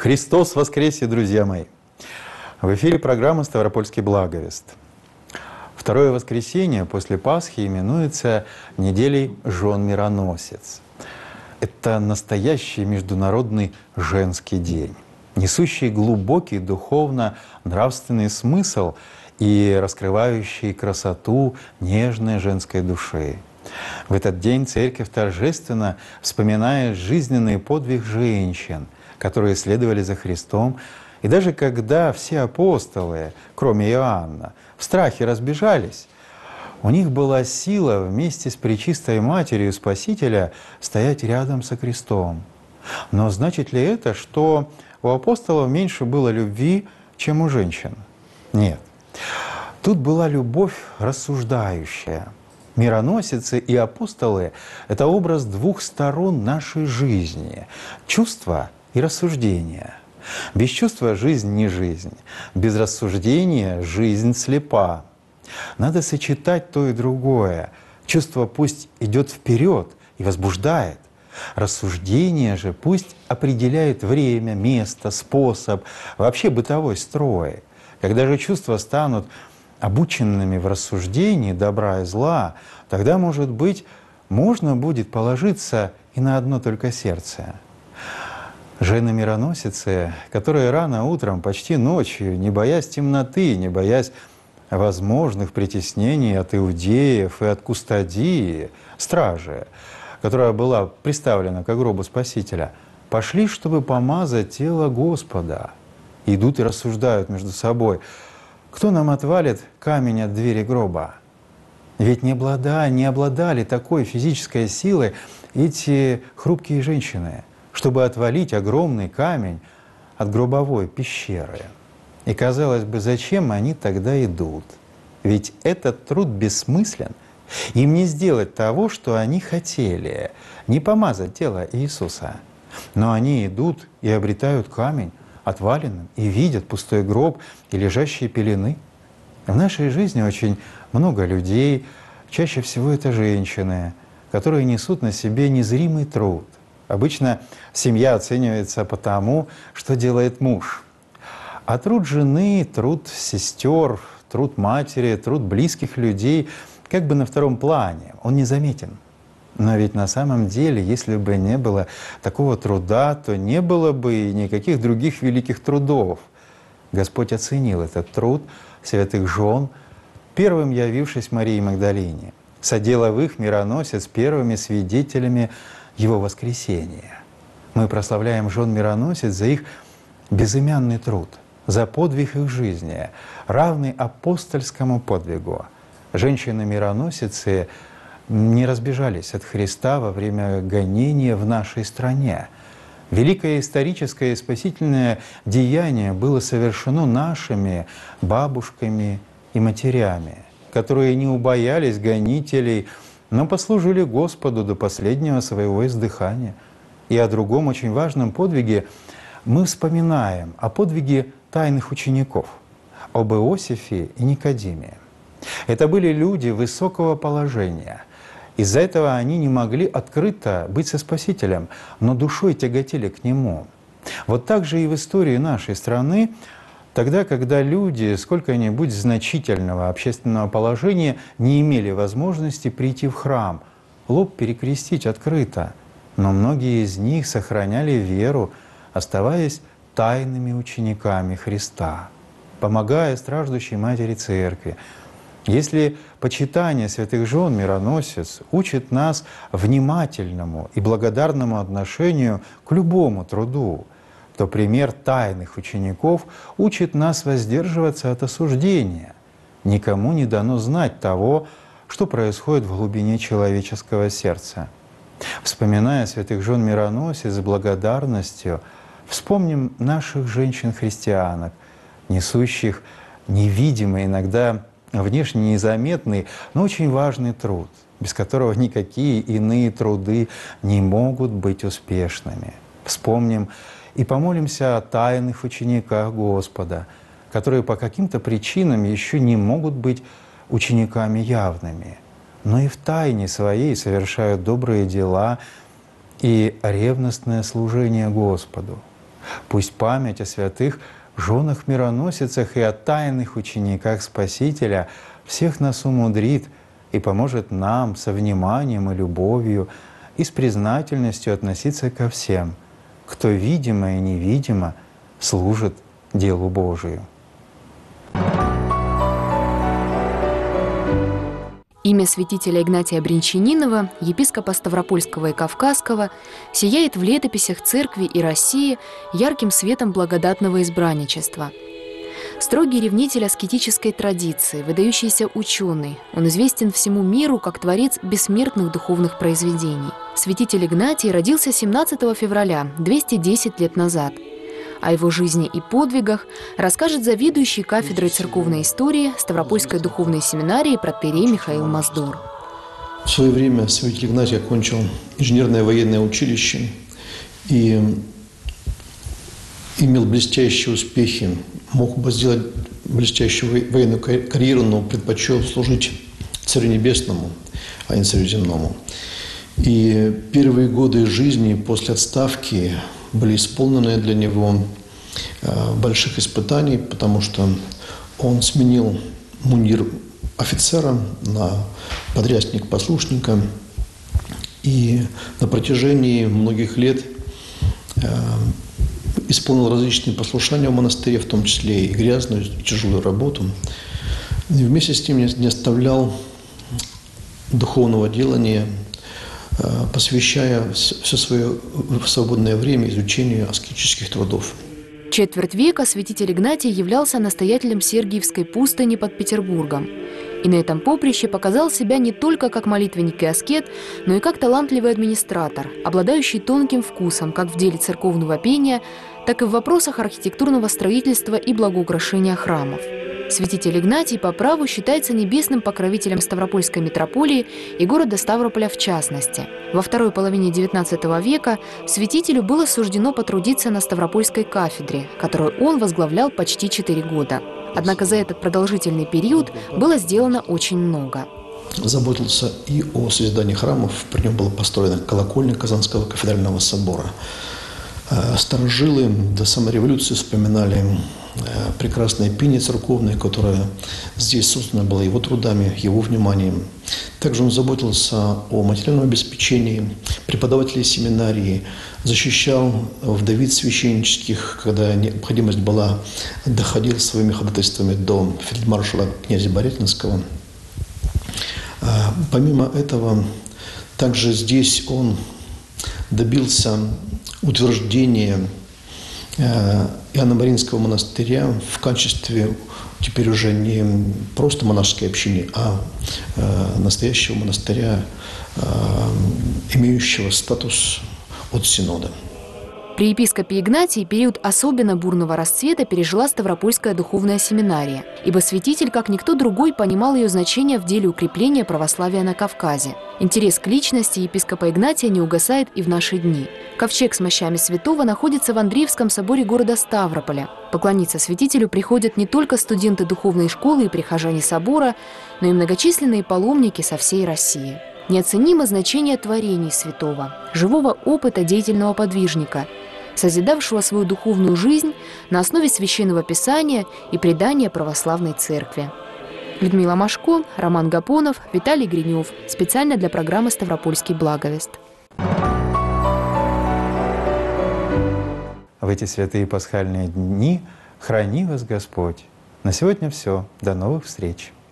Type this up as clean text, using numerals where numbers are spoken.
Христос воскресе, друзья мои! В эфире программа «Ставропольский благовест». Второе воскресенье после Пасхи именуется неделей жен-мироносец. Это настоящий международный женский день, несущий глубокий духовно-нравственный смысл и раскрывающий красоту нежной женской души. В этот день Церковь торжественно вспоминает жизненный подвиг женщин, которые следовали за Христом. И даже когда все апостолы, кроме Иоанна, в страхе разбежались, у них была сила вместе с Пречистой Матерью Спасителя стоять рядом со крестом. Но значит ли это, что у апостолов меньше было любви, чем у женщин? Нет. Тут была любовь рассуждающая. Мироносицы и апостолы – это образ двух сторон нашей жизни – чувства и рассуждения. Без чувства жизнь не жизнь, без рассуждения жизнь слепа. Надо сочетать то и другое. Чувство пусть идет вперед и возбуждает. Рассуждение же пусть определяет время, место, способ, вообще бытовой строй. Когда же чувства станут обученными в рассуждении добра и зла, тогда, может быть, можно будет положиться и на одно только сердце. Жены-мироносицы, которые рано утром, почти ночью, не боясь темноты, не боясь возможных притеснений от иудеев и от кустодии, стражи, которая была приставлена к гробу Спасителя, пошли, чтобы помазать тело Господа. Идут и рассуждают между собой: кто нам отвалит камень от двери гроба? Ведь не обладали такой физической силой эти хрупкие женщины, чтобы отвалить огромный камень от гробовой пещеры. И казалось бы, зачем они тогда идут? Ведь этот труд бессмыслен. Им не сделать того, что они хотели, не помазать тело Иисуса. Но они идут и обретают камень отваленным, и видят пустой гроб и лежащие пелены. В нашей жизни очень много людей, чаще всего это женщины, которые несут на себе незримый труд. Обычно семья оценивается по тому, что делает муж. А труд жены, труд сестер, труд матери, труд близких людей как бы на втором плане, он незаметен. Но ведь на самом деле, если бы не было такого труда, то не было бы и никаких других великих трудов. Господь оценил этот труд святых жен, первым явившись Марии Магдалине, соделав их мироносец первыми свидетелями Его воскресения. Мы прославляем жен мироносец за их безымянный труд, за подвиг их жизни, равный апостольскому подвигу. Женщины-мироносицы не разбежались от Христа во время гонения в нашей стране. Великое историческое и спасительное деяние было совершено нашими бабушками и матерями, которые не убоялись гонителей, но послужили Господу до последнего своего издыхания. И о другом очень важном подвиге мы вспоминаем, о подвиге тайных учеников, об Иосифе и Никодиме. Это были люди высокого положения. Из-за этого они не могли открыто быть со Спасителем, но душой тяготели к Нему. Вот так же и в истории нашей страны, тогда, когда люди сколько-нибудь значительного общественного положения не имели возможности прийти в храм, лоб перекрестить открыто, но многие из них сохраняли веру, оставаясь тайными учениками Христа, помогая страждущей Матери Церкви. Если почитание святых жен мироносец учит нас внимательному и благодарному отношению к любому труду, то пример тайных учеников учит нас воздерживаться от осуждения. Никому не дано знать того, что происходит в глубине человеческого сердца. Вспоминая святых жен мироносец с благодарностью, вспомним наших женщин-христианок, несущих невидимый, иногда внешне незаметный, но очень важный труд, без которого никакие иные труды не могут быть успешными. Вспомним и помолимся о тайных учениках Господа, которые по каким-то причинам еще не могут быть учениками явными, но и в тайне своей совершают добрые дела и ревностное служение Господу. Пусть память о святых женах-мироносицах и о тайных учениках Спасителя всех нас умудрит и поможет нам со вниманием и любовью и с признательностью относиться ко всем, кто видимо и невидимо служит делу Божию. Имя святителя Игнатия Брянчанинова, епископа Ставропольского и Кавказского, сияет в летописях Церкви и России ярким светом благодатного избранничества. Строгий ревнитель аскетической традиции, выдающийся ученый, он известен всему миру как творец бессмертных духовных произведений. Святитель Игнатий родился 17 февраля, 210 лет назад. О его жизни и подвигах расскажет заведующий кафедрой церковной истории Ставропольской духовной семинарии протоиерей Михаил Маздор. В свое время святитель Игнатий окончил инженерное военное училище и имел блестящие успехи, мог бы сделать блестящую военную карьеру, но предпочел служить Царю Небесному, а не Царю Земному. И первые годы жизни после отставки были исполнены для него больших испытаний, потому что он сменил мундир офицера на подрясник послушника. И на протяжении многих лет исполнил различные послушания в монастыре, в том числе и грязную, и тяжелую работу. И вместе с тем не оставлял духовного делания, посвящая все свое свободное время изучению аскетических трудов. Четверть века святитель Игнатий являлся настоятелем Сергиевской пустыни под Петербургом. И на этом поприще показал себя не только как молитвенник и аскет, но и как талантливый администратор, обладающий тонким вкусом как в деле церковного пения, так и в вопросах архитектурного строительства и благоукрашения храмов. Святитель Игнатий по праву считается небесным покровителем Ставропольской митрополии и города Ставрополя в частности. Во второй половине XIX века святителю было суждено потрудиться на Ставропольской кафедре, которую он возглавлял почти 4 года. Однако за этот продолжительный период было сделано очень много. Заботился и о созидании храмов. При нем была построена колокольня Казанского кафедрального собора. Старожилы до самой революции вспоминали прекрасное пение церковное, которое здесь создано было его трудами, его вниманием. Также он заботился о материальном обеспечении преподавателей семинарии, защищал вдовиц священнических, когда необходимость была, доходил своими ходатайствами до фельдмаршала князя Борятинского. Помимо этого, также здесь он добился утверждения Иоанно-Маринского монастыря в качестве теперь уже не просто монашеской общины, а настоящего монастыря, имеющего статус от Синода. При епископе Игнатии период особенно бурного расцвета пережила Ставропольская духовная семинария, ибо святитель, как никто другой, понимал ее значение в деле укрепления православия на Кавказе. Интерес к личности епископа Игнатия не угасает и в наши дни. Ковчег с мощами святого находится в Андреевском соборе города Ставрополя. Поклониться святителю приходят не только студенты духовной школы и прихожане собора, но и многочисленные паломники со всей России. Неоценимо значение творений святого, живого опыта деятельного подвижника, созидавшего свою духовную жизнь на основе Священного Писания и предания православной церкви. Людмила Машко, Роман Гапонов, Виталий Гринев. Специально для программы «Ставропольский благовест». В эти святые пасхальные дни храни вас Господь. На сегодня все. До новых встреч.